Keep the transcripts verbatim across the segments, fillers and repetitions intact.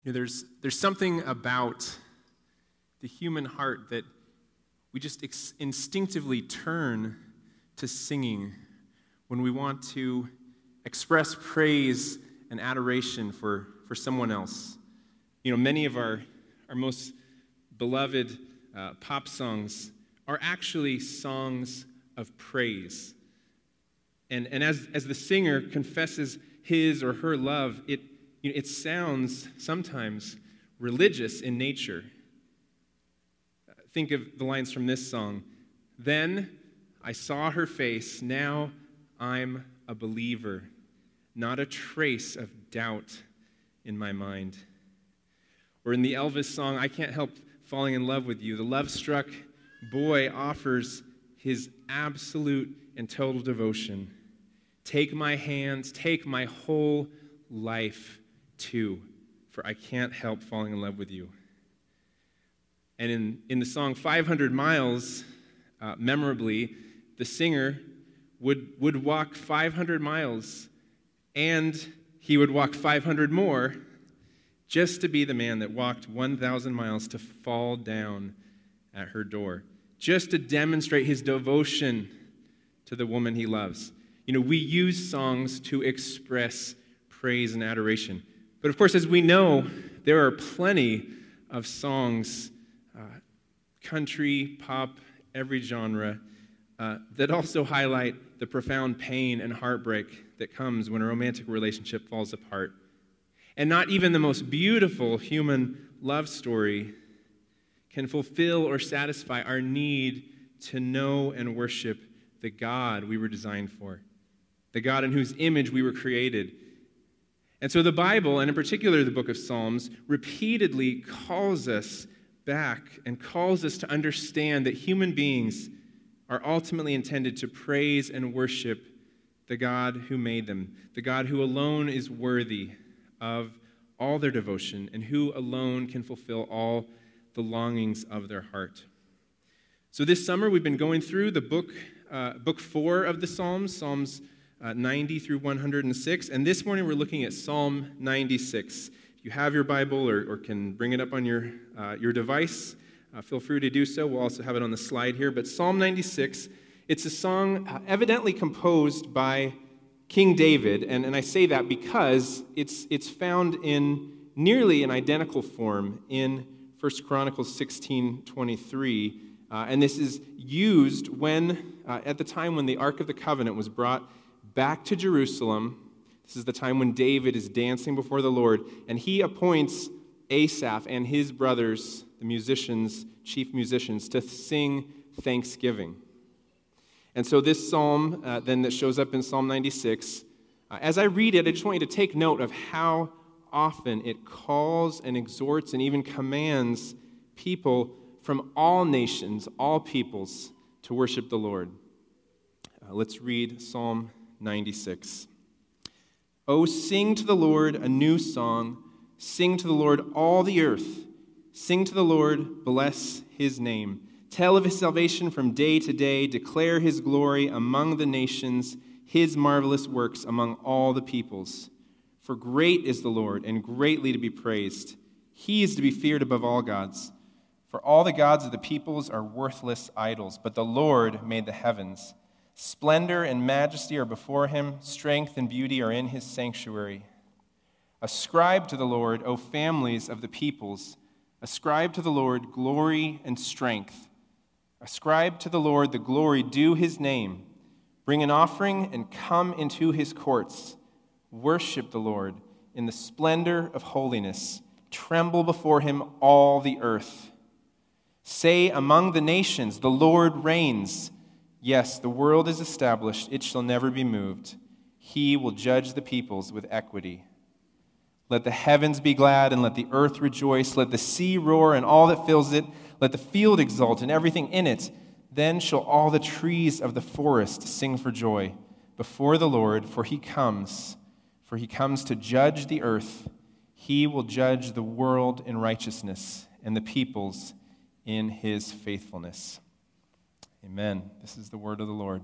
You know, there's, there's something about the human heart that we just ex- instinctively turn to singing when we want to express praise and adoration for, for someone else. You know, many of our, our most beloved uh, pop songs are actually songs of praise. And, and as, as the singer confesses his or her love, it, you know, it sounds sometimes religious in nature. Think of the lines from this song. Then I saw her face, now I'm a believer, not a trace of doubt in my mind. Or in the Elvis song, I Can't Help Falling in Love with You, the love-struck boy offers his absolute and total devotion. Take my hands, take my whole life too, for I can't help falling in love with you. And in, in the song five hundred miles, uh, memorably, the singer would, would walk five hundred miles, and he would walk five hundred more just to be the man that walked one thousand miles to fall down at her door, just to demonstrate his devotion to the woman he loves. You know, we use songs to express praise and adoration. But of course, as we know, there are plenty of songs, uh, country, pop, every genre, uh, that also highlight the profound pain and heartbreak that comes when a romantic relationship falls apart. And not even the most beautiful human love story can fulfill or satisfy our need to know and worship the God we were designed for, the God in whose image we were created. And so the Bible, and in particular the book of Psalms, repeatedly calls us back and calls us to understand that human beings are ultimately intended to praise and worship the God who made them, the God who alone is worthy of all their devotion and who alone can fulfill all the longings of their heart. So this summer we've been going through the book, uh, book four of the Psalms, Psalms uh, ninety through one hundred six, and this morning we're looking at Psalm ninety-six. If you have your Bible or, or can bring it up on your, uh, your device, uh, feel free to do so. We'll also have it on the slide here. But Psalm ninety-six, it's a song uh, evidently composed by King David, and, and I say that because it's, it's found in nearly an identical form in First Chronicles sixteen twenty-three, uh, and this is used when, uh, at the time when the Ark of the Covenant was brought back to Jerusalem. This is the time when David is dancing before the Lord, and he appoints Asaph and his brothers, the musicians, chief musicians, to sing thanksgiving. And so this psalm, uh, then that shows up in Psalm ninety-six, uh, as I read it, I just want you to take note of how often it calls and exhorts and even commands people from all nations, all peoples, to worship the Lord. Uh, let's read Psalm ninety-six. Oh, sing to the Lord a new song. Sing to the Lord all the earth. Sing to the Lord, bless his name. Tell of his salvation from day to day. Declare his glory among the nations, his marvelous works among all the peoples. For great is the Lord, and greatly to be praised. He is to be feared above all gods. For all the gods of the peoples are worthless idols, but the Lord made the heavens. Splendor and majesty are before him. Strength and beauty are in his sanctuary. Ascribe to the Lord, O families of the peoples. Ascribe to the Lord glory and strength. Ascribe to the Lord the glory due his name. Bring an offering and come into his courts. Worship the Lord in the splendor of holiness. Tremble before him, all the earth. Say among the nations, the Lord reigns. Yes, the world is established, it shall never be moved. He will judge the peoples with equity. Let the heavens be glad and let the earth rejoice. Let the sea roar and all that fills it. Let the field exult and everything in it. Then shall all the trees of the forest sing for joy before the Lord, for he comes. For he comes to judge the earth. He will judge the world in righteousness and the peoples in his faithfulness. Amen. This is the word of the Lord.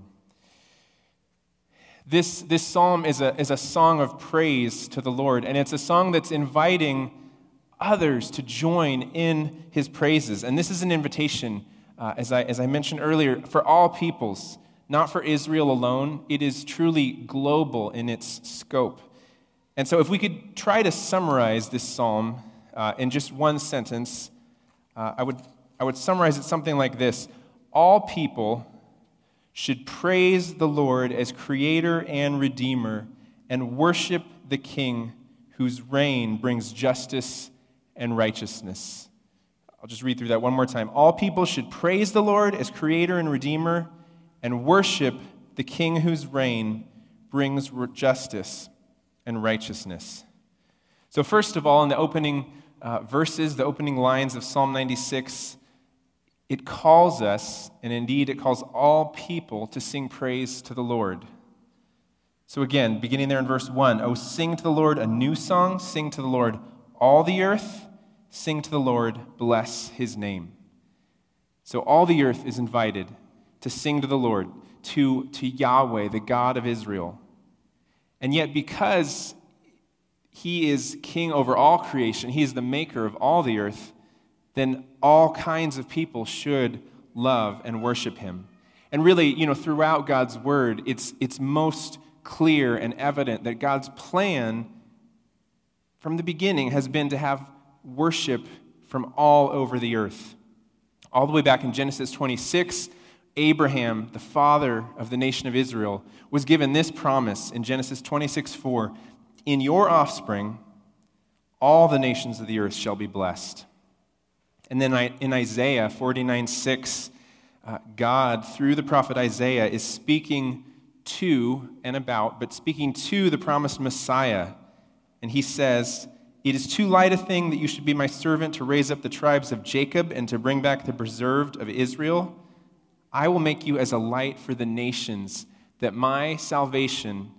This, this psalm is a, is a song of praise to the Lord, and it's a song that's inviting others to join in his praises. And this is an invitation, uh, as I, as I mentioned earlier, for all peoples, not for Israel alone. It is truly global in its scope. And so if we could try to summarize this psalm uh, in just one sentence, uh, I would I would summarize it something like this. All people should praise the Lord as creator and redeemer and worship the King whose reign brings justice and righteousness. I'll just read through that one more time. All people should praise the Lord as creator and redeemer and worship the King whose reign brings justice and righteousness. So first of all, in the opening uh, verses, the opening lines of Psalm ninety-six, it calls us, and indeed it calls all people, to sing praise to the Lord. So again, beginning there in verse one, "Oh, sing to the Lord a new song, sing to the Lord all the earth, sing to the Lord, bless his name." So all the earth is invited to sing to the Lord, to, to Yahweh, the God of Israel. And yet because he is king over all creation, he is the maker of all the earth, then all kinds of people should love and worship him. And really, you know, throughout God's word, it's, it's most clear and evident that God's plan from the beginning has been to have worship from all over the earth. All the way back in Genesis twenty-six, Abraham, the father of the nation of Israel, was given this promise in Genesis twenty-six four, "In your offspring, all the nations of the earth shall be blessed." And then in Isaiah forty-nine six, uh, God, through the prophet Isaiah, is speaking to and about, but speaking to the promised Messiah. And he says, "It is too light a thing that you should be my servant to raise up the tribes of Jacob and to bring back the preserved of Israel. I will make you as a light for the nations, that my salvation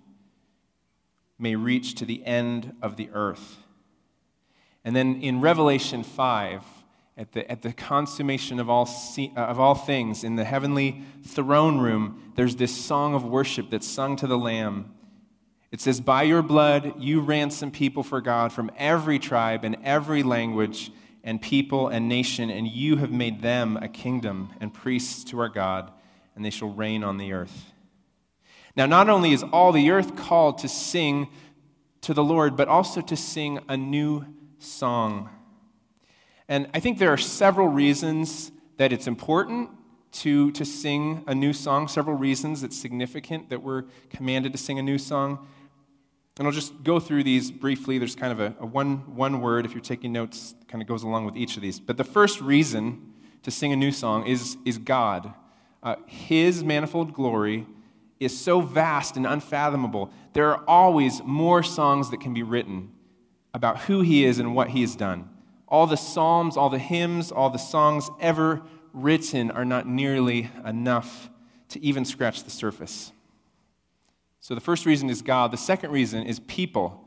may reach to the end of the earth." And then in Revelation five, at the, at the consummation of all, see, uh, of all things, in the heavenly throne room, there's this song of worship that's sung to the Lamb. It says, "By your blood you ransom people for God from every tribe and every language and people and nation, and you have made them a kingdom and priests to our God, and they shall reign on the earth." Now, not only is all the earth called to sing to the Lord, but also to sing a new song. And I think there are several reasons that it's important to, to sing a new song, several reasons it's significant that we're commanded to sing a new song. And I'll just go through these briefly. There's kind of a, a one, one word, if you're taking notes, kind of goes along with each of these. But the first reason to sing a new song is, is God. Uh, his manifold glory is so vast and unfathomable. There are always more songs that can be written about who he is and what he has done. All the psalms, all the hymns, all the songs ever written are not nearly enough to even scratch the surface. So the first reason is God. The second reason is people.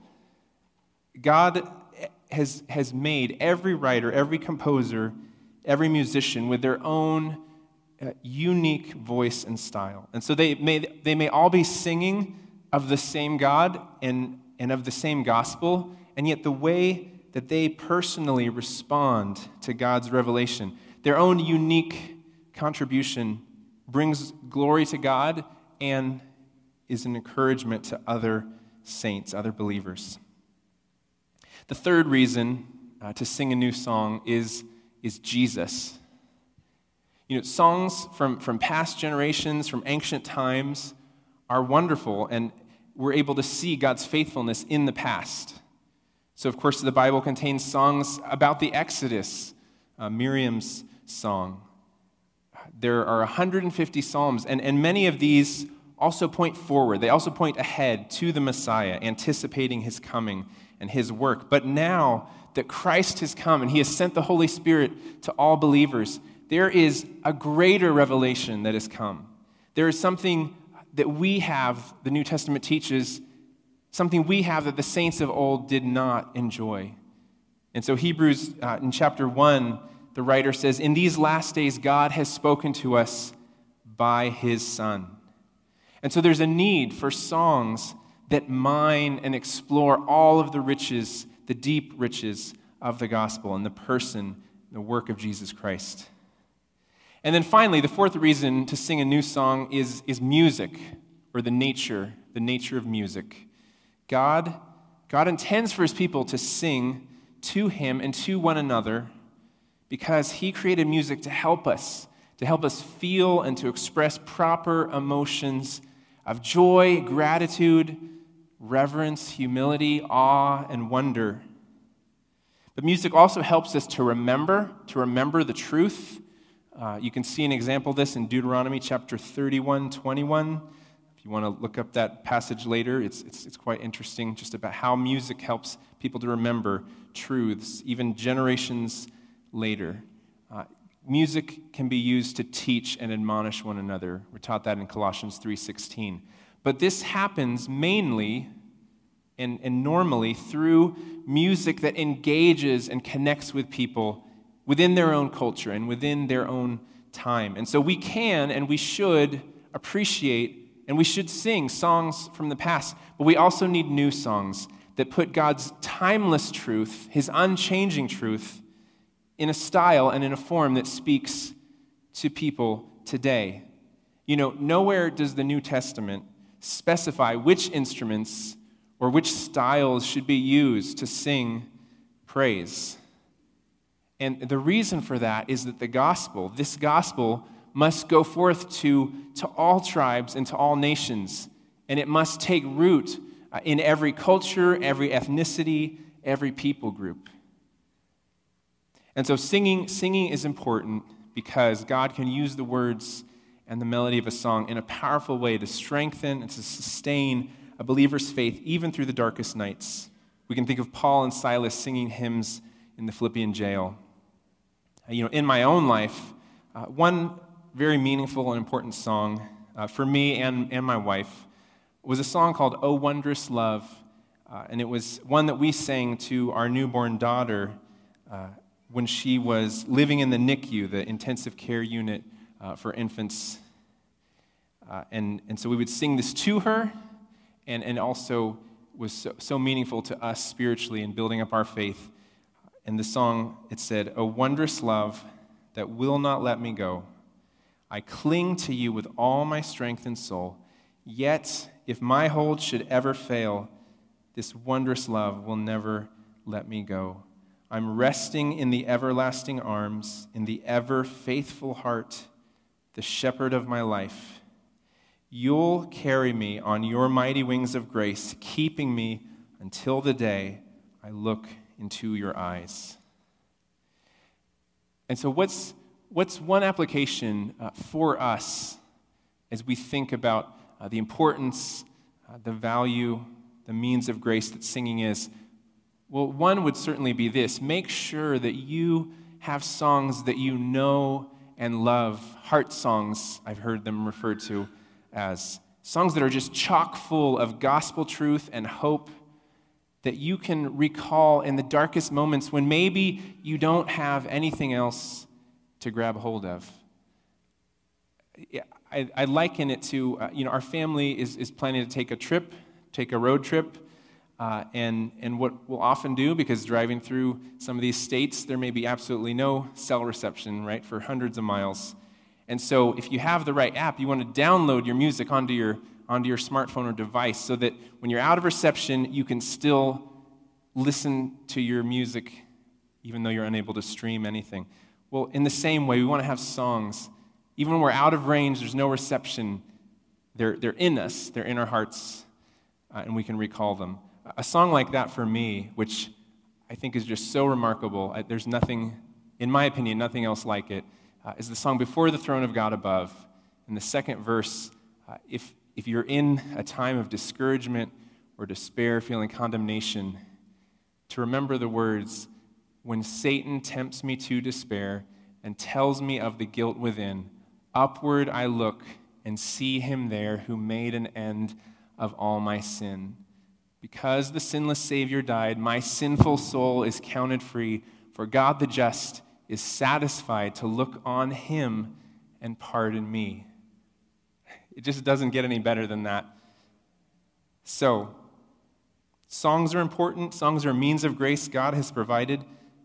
God has, has made every writer, every composer, every musician with their own uh, unique voice and style. And so they may, they may all be singing of the same God and, and of the same gospel, and yet the way that they personally respond to God's revelation, their own unique contribution, brings glory to God and is an encouragement to other saints, other believers. The third reason uh, to sing a new song is, is Jesus. You know, songs from, from past generations, from ancient times, are wonderful, and we're able to see God's faithfulness in the past. So, of course, the Bible contains songs about the Exodus, uh, Miriam's song. There are one hundred fifty psalms, and, and many of these also point forward. They also point ahead to the Messiah, anticipating his coming and his work. But now that Christ has come and he has sent the Holy Spirit to all believers, there is a greater revelation that has come. There is something that we have, the New Testament teaches, something we have that the saints of old did not enjoy. And so Hebrews, uh, in chapter one, the writer says, "In these last days God has spoken to us by his Son." And so there's a need for songs that mine and explore all of the riches, the deep riches of the gospel and the person, the work of Jesus Christ. And then finally, the fourth reason to sing a new song is, is music, or the nature, the nature of music. God, God intends for his people to sing to him and to one another because he created music to help us, to help us feel and to express proper emotions of joy, gratitude, reverence, humility, awe, and wonder. But music also helps us to remember, to remember the truth. Uh, you can see an example of this in Deuteronomy chapter thirty-one, twenty-one. If you want to look up that passage later, it's, it's, it's quite interesting just about how music helps people to remember truths, even generations later. Uh, music can be used to teach and admonish one another. We're taught that in Colossians three sixteen. But this happens mainly and, and normally through music that engages and connects with people within their own culture and within their own time. And so we can and we should appreciate and we should sing songs from the past, but we also need new songs that put God's timeless truth, his unchanging truth, in a style and in a form that speaks to people today. You know, nowhere does the New Testament specify which instruments or which styles should be used to sing praise. And the reason for that is that the gospel, this gospel, must go forth to, to all tribes and to all nations. And it must take root uh, in every culture, every ethnicity, every people group. And so singing, singing is important because God can use the words and the melody of a song in a powerful way to strengthen and to sustain a believer's faith even through the darkest nights. We can think of Paul and Silas singing hymns in the Philippian jail. You know, in my own life, uh, one very meaningful and important song uh, for me and, and my wife was a song called "O Wondrous Love," uh, and it was one that we sang to our newborn daughter uh, when she was living in the N I C U, the intensive care unit uh, for infants. Uh, and, and so we would sing this to her, and, and also was so, so meaningful to us spiritually in building up our faith. In the song, it said, "O wondrous love that will not let me go. I cling to you with all my strength and soul. Yet, if my hold should ever fail, this wondrous love will never let me go. I'm resting in the everlasting arms, in the ever faithful heart, the shepherd of my life. You'll carry me on your mighty wings of grace, keeping me until the day I look into your eyes." And so what's what's one application uh, for us as we think about uh, the importance, uh, the value, the means of grace that singing is? Well, one would certainly be this: make sure that you have songs that you know and love, heart songs, I've heard them referred to as, songs that are just chock full of gospel truth and hope that you can recall in the darkest moments when maybe you don't have anything else to grab hold of. I, I liken it to, uh, you know, our family is, is planning to take a trip, take a road trip, uh, and, and what we'll often do, because driving through some of these states, there may be absolutely no cell reception, right, for hundreds of miles. And so if you have the right app, you want to download your music onto your onto your smartphone or device so that when you're out of reception, you can still listen to your music even though you're unable to stream anything. Well, in the same way, we want to have songs. Even when we're out of range, there's no reception, they're, they're in us, they're in our hearts, uh, and we can recall them. A song like that for me, which I think is just so remarkable, I, there's nothing, in my opinion, nothing else like it, uh, is the song "Before the Throne of God Above." In the second verse, uh, if If you're in a time of discouragement or despair, feeling condemnation, to remember the words, "When Satan tempts me to despair and tells me of the guilt within, upward I look and see him there who made an end of all my sin. Because the sinless Savior died, my sinful soul is counted free, for God the just is satisfied to look on him and pardon me." It just doesn't get any better than that. So, songs are important. Songs are a means of grace God has provided.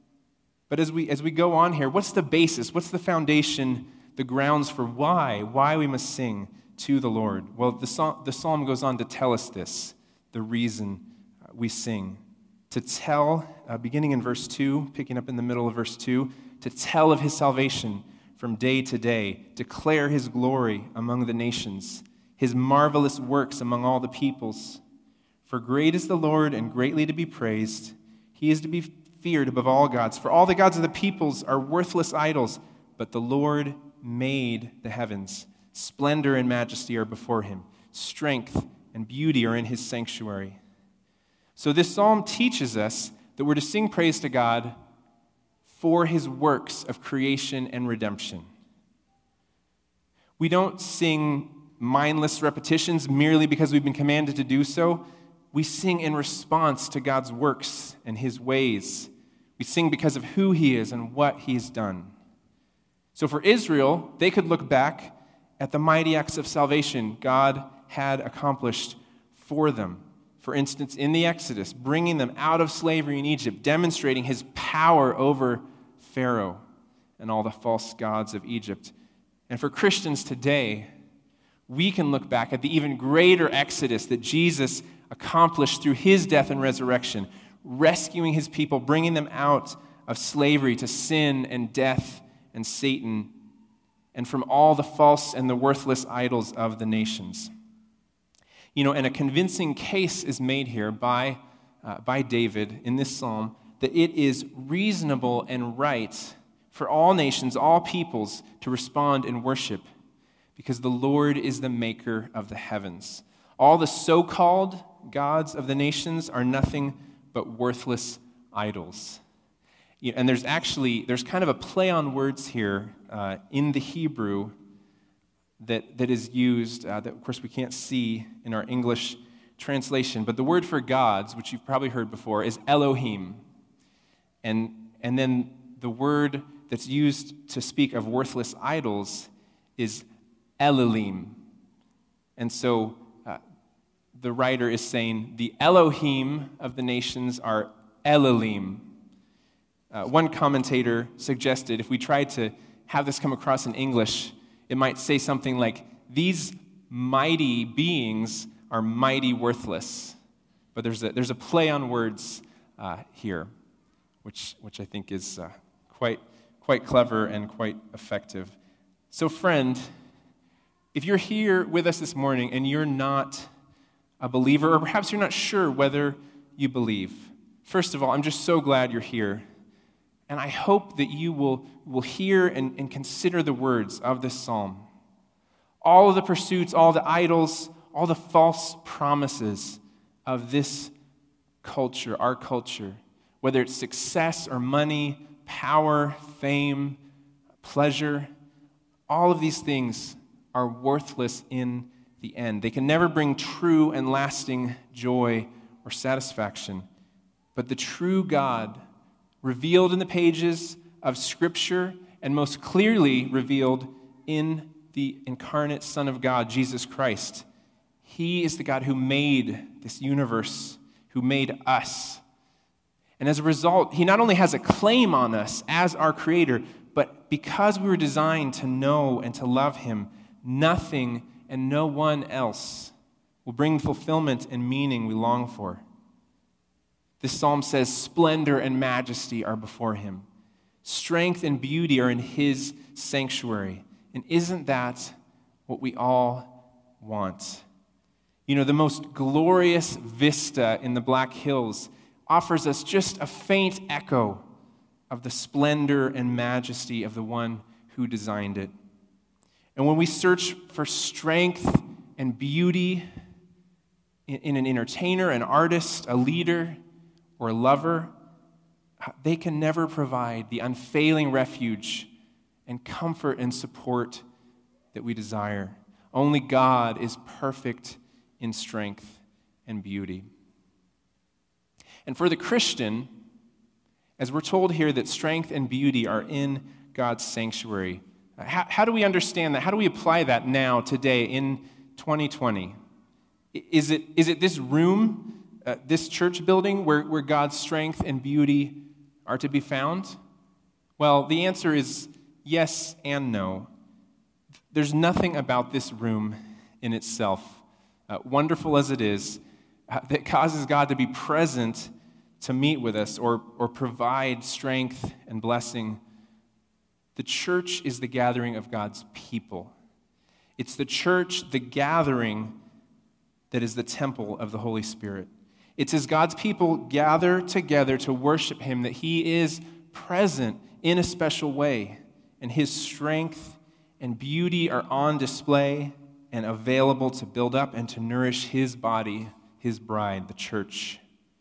But as we as we go on here, what's the basis? What's the foundation, the grounds for why? Why we must sing to the Lord? Well, the psalm, the psalm goes on to tell us this, the reason we sing. To tell, uh, beginning in verse two, picking up in the middle of verse two, to tell of his salvation from day to day, declare his glory among the nations, his marvelous works among all the peoples. For great is the Lord and greatly to be praised. He is to be feared above all gods. For all the gods of the peoples are worthless idols, but the Lord made the heavens. Splendor and majesty are before him. Strength and beauty are in his sanctuary. So this psalm teaches us that we're to sing praise to God for his works of creation and redemption. We don't sing mindless repetitions merely because we've been commanded to do so. We sing in response to God's works and his ways. We sing because of who he is and what he's done. So for Israel, they could look back at the mighty acts of salvation God had accomplished for them. For instance, in the Exodus, bringing them out of slavery in Egypt, demonstrating his power over Pharaoh and all the false gods of Egypt. And for Christians today, we can look back at the even greater exodus that Jesus accomplished through his death and resurrection, rescuing his people, bringing them out of slavery to sin and death and Satan, and from all the false and the worthless idols of the nations. You know, and a convincing case is made here by, uh, by David in this psalm that it is reasonable and right for all nations, all peoples, to respond in worship because the Lord is the maker of the heavens. All the so-called gods of the nations are nothing but worthless idols. You know, and there's actually, there's kind of a play on words here uh, in the Hebrew that, that is used, uh, that of course we can't see in our English translation, but the word for gods, which you've probably heard before, is Elohim. And, and then the word that's used to speak of worthless idols is Elohim. And so uh, the writer is saying the Elohim of the nations are Elohim. Uh, one commentator suggested if we tried to have this come across in English, it might say something like, these mighty beings are mighty worthless. But there's a, there's a play on words uh, here, which, which I think is uh, quite, quite clever and quite effective. So friend, if you're here with us this morning and you're not a believer, or perhaps you're not sure whether you believe, first of all, I'm just so glad you're here. And I hope that you will, will hear and, and consider the words of this psalm. All of the pursuits, all the idols, all the false promises of this culture, our culture, whether it's success or money, power, fame, pleasure, all of these things are worthless in the end. They can never bring true and lasting joy or satisfaction. But the true God, revealed in the pages of Scripture and most clearly revealed in the incarnate Son of God, Jesus Christ. He is the God who made this universe, who made us. And as a result, he not only has a claim on us as our Creator, but because we were designed to know and to love him, nothing and no one else will bring fulfillment and meaning we long for. This psalm says, splendor and majesty are before him. Strength and beauty are in his sanctuary. And isn't that what we all want? You know, the most glorious vista in the Black Hills offers us just a faint echo of the splendor and majesty of the one who designed it. And when we search for strength and beauty in, in an entertainer, an artist, a leader, or a lover, they can never provide the unfailing refuge and comfort and support that we desire. Only God is perfect in strength and beauty. And for the Christian, as we're told here that strength and beauty are in God's sanctuary, how, how do we understand that? How do we apply that now, today, in twenty twenty? Is it, is it this room, uh, this church building, where, where God's strength and beauty are to be found? Well, the answer is yes and no. There's nothing about this room in itself, uh, wonderful as it is, uh, that causes God to be present to meet with us or, or provide strength and blessing. The church is the gathering of God's people. It's the church, the gathering, that is the temple of the Holy Spirit. It's as God's people gather together to worship Him that He is present in a special way, and His strength and beauty are on display and available to build up and to nourish His body, His bride, the church.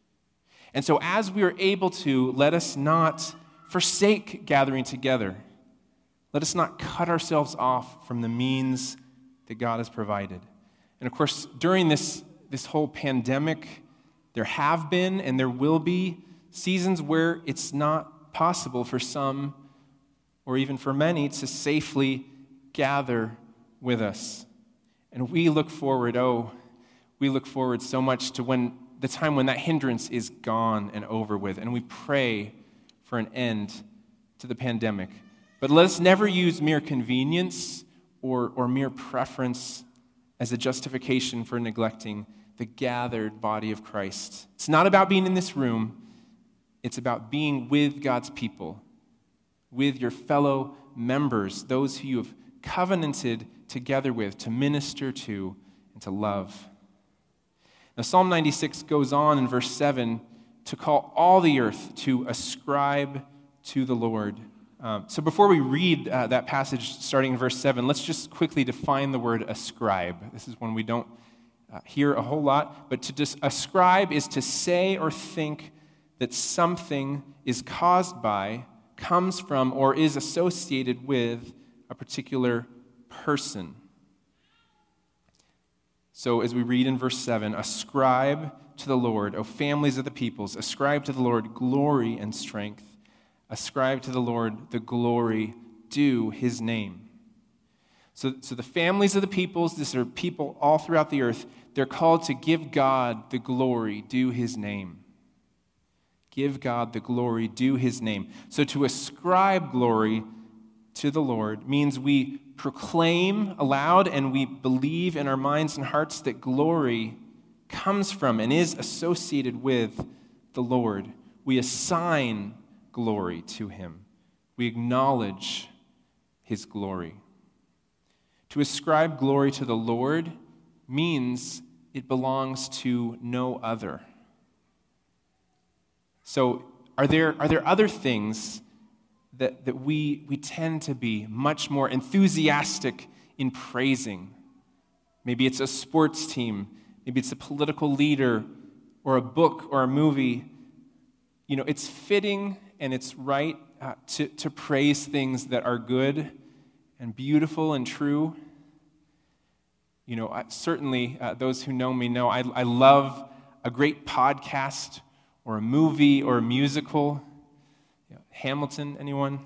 And so as we are able to, let us not forsake gathering together. Let us not cut ourselves off from the means that God has provided. And of course, during this, this whole pandemic, there have been and there will be seasons where it's not possible for some or even for many to safely gather with us. And we look forward, oh, we look forward so much to when the time when that hindrance is gone and over with, and we pray for an end to the pandemic. But let us never use mere convenience or, or mere preference as a justification for neglecting the gathered body of Christ. It's not about being in this room. It's about being with God's people, with your fellow members, those who you have covenanted together with to minister to and to love. Now, Psalm ninety-six goes on in verse seven to call all the earth to ascribe to the Lord. Um, so before we read uh, that passage starting in verse seven, let's just quickly define the word ascribe. This is one we don't uh, hear a whole lot, but to dis- ascribe is to say or think that something is caused by, comes from, or is associated with a particular person. So as we read in verse seven, ascribe to the Lord, O families of the peoples, ascribe to the Lord glory and strength. Ascribe to the Lord the glory due His name. So, so the families of the peoples, these are people all throughout the earth, they're called to give God the glory due His name. Give God the glory due His name. So to ascribe glory to the Lord means we proclaim aloud and we believe in our minds and hearts that glory comes from and is associated with the Lord. We assign glory to Him. We acknowledge His glory. To ascribe glory to the Lord means it belongs to no other. So are there, are there other things that, that we, we tend to be much more enthusiastic in praising? Maybe it's a sports team, maybe it's a political leader, or a book or a movie. You know, it's fitting and it's right uh, to, to praise things that are good and beautiful and true. You know, I, certainly uh, those who know me know I, I love a great podcast or a movie or a musical. You know, Hamilton, anyone?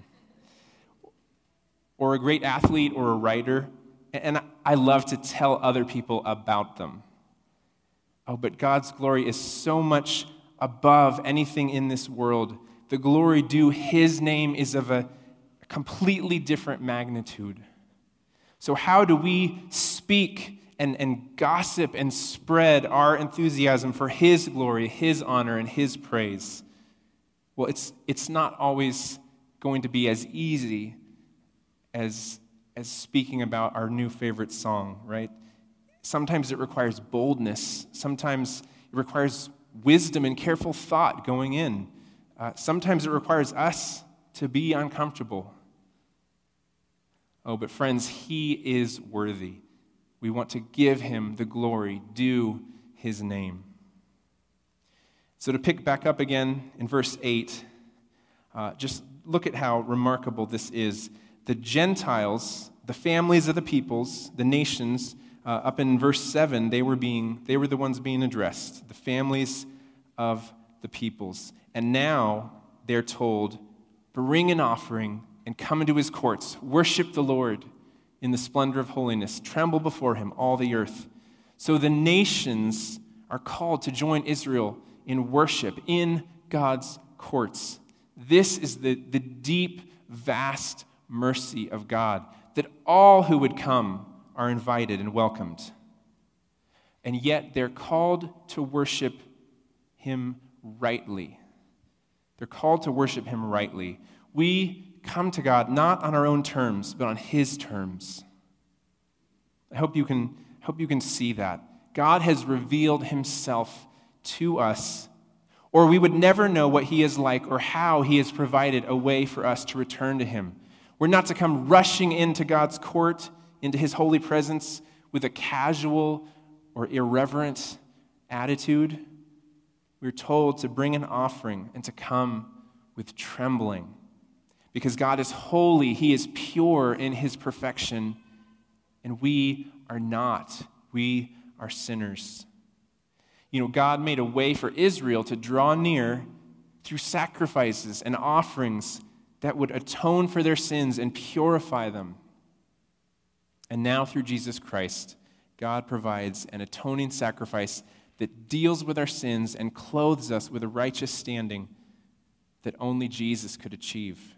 Or a great athlete or a writer. And I love to tell other people about them. Oh, but God's glory is so much above anything in this world. The glory due His name is of a completely different magnitude. So how do we speak and, and gossip and spread our enthusiasm for His glory, His honor, and His praise? Well, it's, it's not always going to be as easy as, as speaking about our new favorite song, right? Sometimes it requires boldness. Sometimes it requires wisdom and careful thought going in. Uh, sometimes it requires us to be uncomfortable. Oh, but friends, He is worthy. We want to give Him the glory due His name. So to pick back up again in verse eight, uh, just look at how remarkable this is. The Gentiles, the families of the peoples, the nations, uh, up in verse seven, they were being, they were the ones being addressed, the families of the peoples. And now they're told, bring an offering and come into His courts. Worship the Lord in the splendor of holiness. Tremble before Him, all the earth. So the nations are called to join Israel in worship in God's courts. This is the, the deep, vast mercy of God, that all who would come are invited and welcomed. And yet they're called to worship him rightly. They're called to worship him rightly. We come to God not on our own terms, but on his terms. I hope you can, hope you can see that. God has revealed himself to us, or we would never know what he is like or how he has provided a way for us to return to him. We're not to come rushing into God's court, into his holy presence with a casual or irreverent attitude. We're told to bring an offering and to come with trembling. Because God is holy, he is pure in his perfection, and we are not. We are sinners. You know, God made a way for Israel to draw near through sacrifices and offerings that would atone for their sins and purify them. And now through Jesus Christ, God provides an atoning sacrifice that deals with our sins and clothes us with a righteous standing that only Jesus could achieve.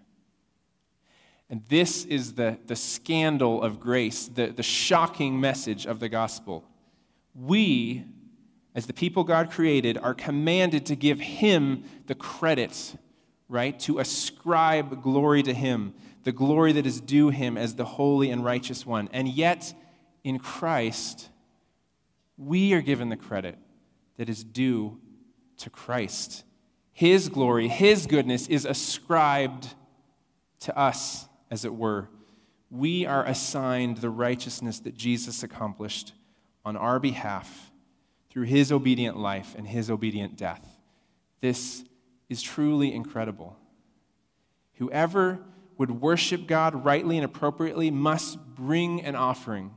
And this is the, the scandal of grace, the, the shocking message of the gospel. We, as the people God created, are commanded to give him the credit, right? To ascribe glory to him, the glory that is due him as the holy and righteous one. And yet, in Christ, we are given the credit that is due to Christ. His glory, his goodness is ascribed to us, as it were. We are assigned the righteousness that Jesus accomplished on our behalf through his obedient life and his obedient death. This is truly incredible. Whoever would worship God rightly and appropriately must bring an offering.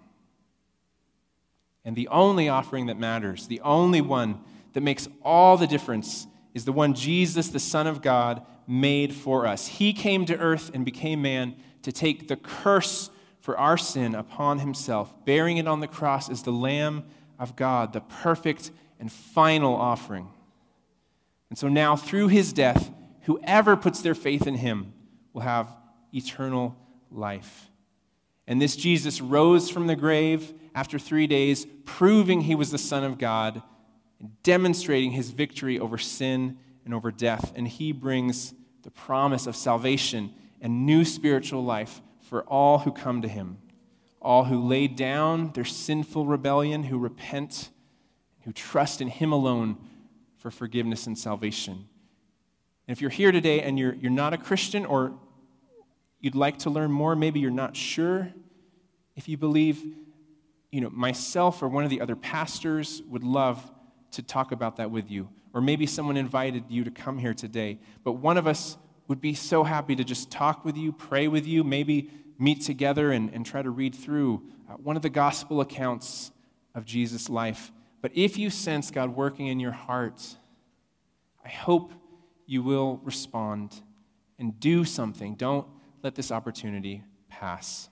And the only offering that matters, the only one that makes all the difference, is the one Jesus, the Son of God, made for us. He came to earth and became man to take the curse for our sin upon himself, bearing it on the cross as the Lamb of God, the perfect and final offering. And so now, through his death, whoever puts their faith in him will have eternal life. And this Jesus rose from the grave after three days, proving he was the Son of God, and demonstrating his victory over sin and over death. And he brings the promise of salvation and new spiritual life for all who come to him, all who lay down their sinful rebellion, who repent, who trust in him alone for forgiveness and salvation. And if you're here today and you're, you're not a Christian, or you'd like to learn more, maybe you're not sure if you believe, you know, myself or one of the other pastors would love to talk about that with you. Or maybe someone invited you to come here today. But one of us would be so happy to just talk with you, pray with you, maybe meet together and, and try to read through uh, one of the gospel accounts of Jesus' life. But if you sense God working in your heart, I hope you will respond and do something. Don't let this opportunity pass.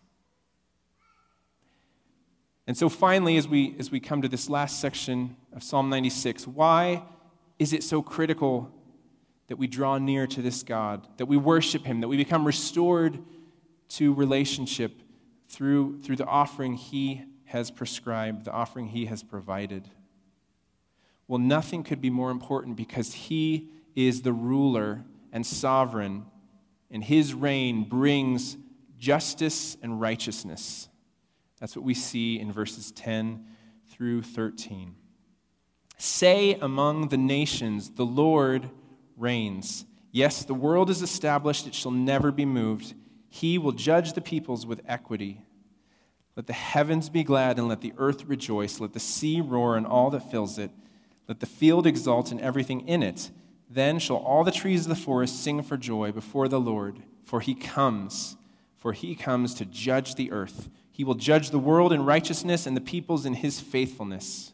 And so finally, as we, as we come to this last section of Psalm ninety-six, why is it so critical that we draw near to this God, that we worship him, that we become restored to relationship through, through the offering he has prescribed, the offering he has provided? Well, nothing could be more important, because he is the ruler and sovereign, and his reign brings justice and righteousness. That's what we see in verses ten through thirteen. Say among the nations, the Lord reigns. Yes, the world is established, it shall never be moved. He will judge the peoples with equity. Let the heavens be glad and let the earth rejoice. Let the sea roar and all that fills it. Let the field exult and everything in it. Then shall all the trees of the forest sing for joy before the Lord, for he comes, for he comes to judge the earth. He will judge the world in righteousness and the peoples in his faithfulness.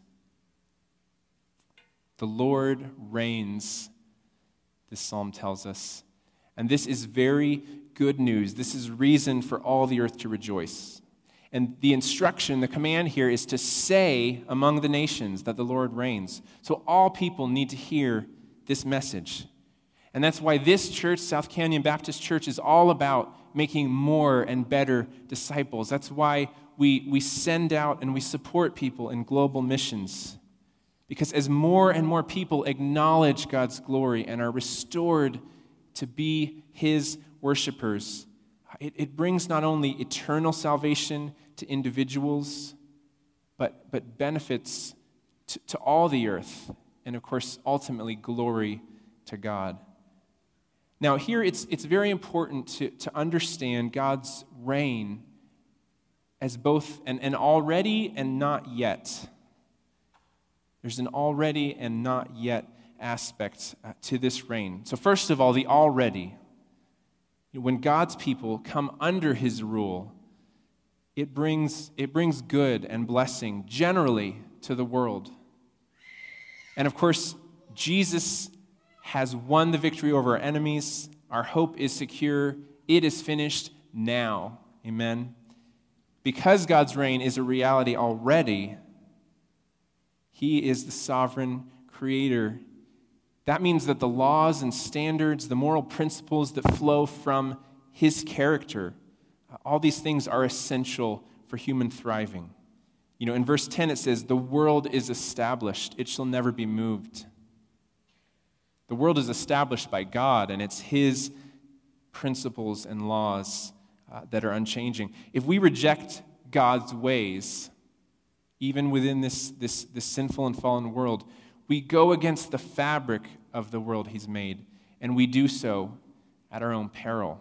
The Lord reigns, this psalm tells us. And this is very good news. This is reason for all the earth to rejoice. And the instruction, the command here is to say among the nations that the Lord reigns. So all people need to hear this message. And that's why this church, South Canyon Baptist Church, is all about making more and better disciples. That's why we, we send out and we support people in global missions. Because as more and more people acknowledge God's glory and are restored to be his worshipers, it, it brings not only eternal salvation to individuals, but, but benefits to, to all the earth, and of course, ultimately, glory to God. Now, here it's, it's very important to, to understand God's reign as both an, an already and not yet. There's an already and not yet aspect uh, to this reign. So first of all, the already. When God's people come under his rule, it brings, it brings good and blessing generally to the world. And of course, Jesus has won the victory over our enemies. Our hope is secure. It is finished now. Amen. Because God's reign is a reality already, he is the sovereign creator. That means that the laws and standards, the moral principles that flow from his character, all these things are essential for human thriving. You know, in verse ten it says, "The world is established, it shall never be moved." The world is established by God, and it's his principles and laws uh, that are unchanging. If we reject God's ways, even within this, this, this sinful and fallen world, we go against the fabric of the world he's made, and we do so at our own peril.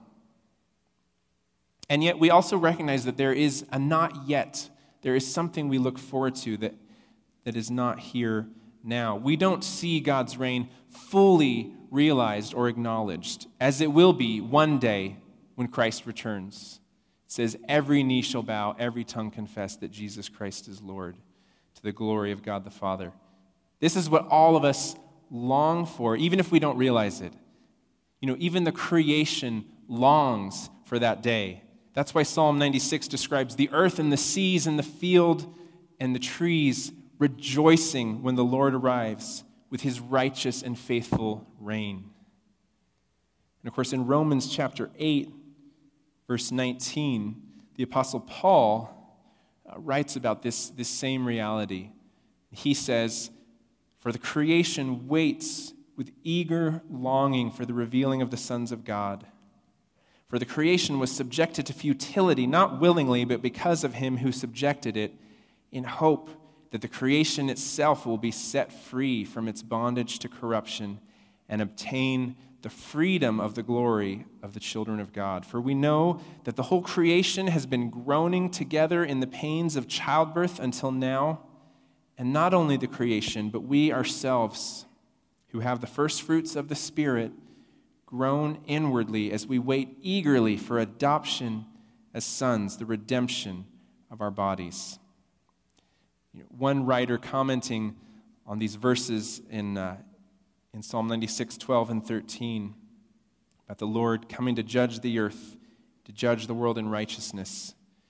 And yet we also recognize that there is a not yet. There is something we look forward to that, that is not here now. We don't see God's reign fully realized or acknowledged, as it will be one day when Christ returns. It says, "Every knee shall bow, every tongue confess that Jesus Christ is Lord, to the glory of God the Father." This is what all of us long for, even if we don't realize it. You know, even the creation longs for that day. That's why Psalm ninety-six describes the earth and the seas and the field and the trees rejoicing when the Lord arrives with his righteous and faithful reign. And of course, in Romans chapter eight, verse nineteen, the Apostle Paul uh, writes about this, this same reality. He says, "For the creation waits with eager longing for the revealing of the sons of God. For the creation was subjected to futility, not willingly, but because of him who subjected it, in hope that the creation itself will be set free from its bondage to corruption and obtain the freedom of the glory of the children of God. For we know that the whole creation has been groaning together in the pains of childbirth until now, and not only the creation, but we ourselves, who have the first fruits of the Spirit, groan inwardly as we wait eagerly for adoption as sons, the redemption of our bodies." You know, one writer commenting on these verses in, uh, in Psalm ninety-six, twelve and thirteen, about the Lord coming to judge the earth, to judge the world in righteousness.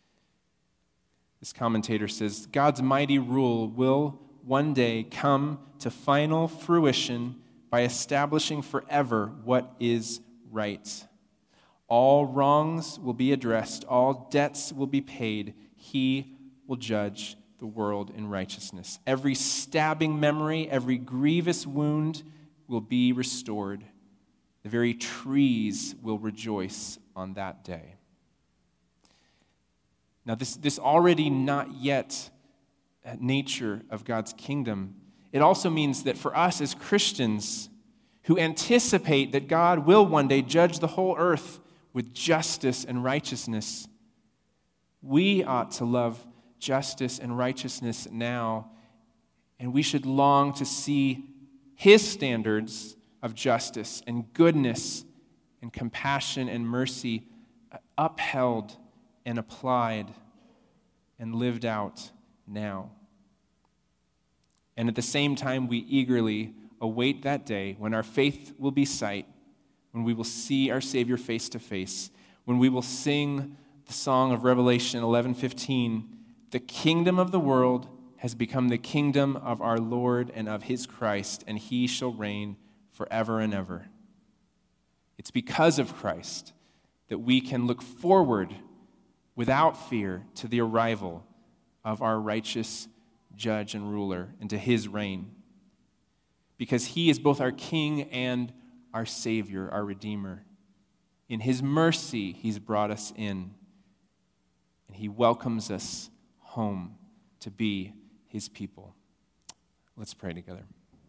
This commentator says, "God's mighty rule will one day come to final fruition by establishing forever what is right. All wrongs will be addressed, all debts will be paid. He will judge the world in righteousness. Every stabbing memory, every grievous wound will be restored. The very trees will rejoice on that day." Now, this, this already not yet nature of God's kingdom, it also means that for us as Christians who anticipate that God will one day judge the whole earth with justice and righteousness, we ought to love justice and righteousness now, and we should long to see his standards of justice and goodness and compassion and mercy upheld and applied and lived out now. And at the same time, we eagerly await that day when our faith will be sight, when we will see our Savior face to face, when we will sing the song of Revelation eleven fifteen, "The kingdom of the world has become the kingdom of our Lord and of his Christ, and he shall reign forever and ever." It's because of Christ that we can look forward without fear to the arrival of our righteous judge and ruler and to his reign. Because he is both our King and our Savior, our Redeemer. In his mercy, he's brought us in. And he welcomes us home to be his people. Let's pray together.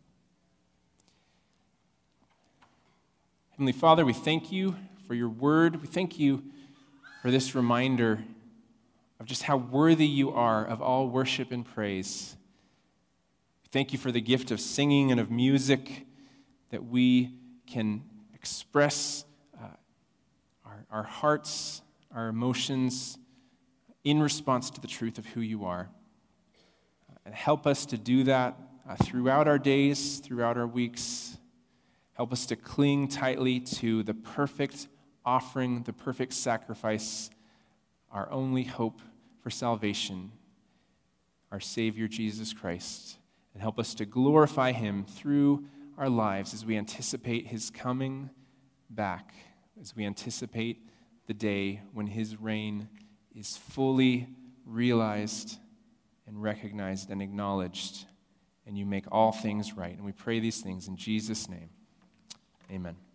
Heavenly Father, we thank you for your word. We thank you for this reminder of just how worthy you are of all worship and praise. Thank you for the gift of singing and of music, that we can express uh, our, our hearts, our emotions in response to the truth of who you are. And help us to do that uh, throughout our days, throughout our weeks. Help us to cling tightly to the perfect offering, the perfect sacrifice, our only hope for salvation, our Savior Jesus Christ. And help us to glorify him through our lives as we anticipate his coming back, as we anticipate the day when his reign is fully realized and recognized and acknowledged, and you make all things right. And we pray these things in Jesus' name. Amen.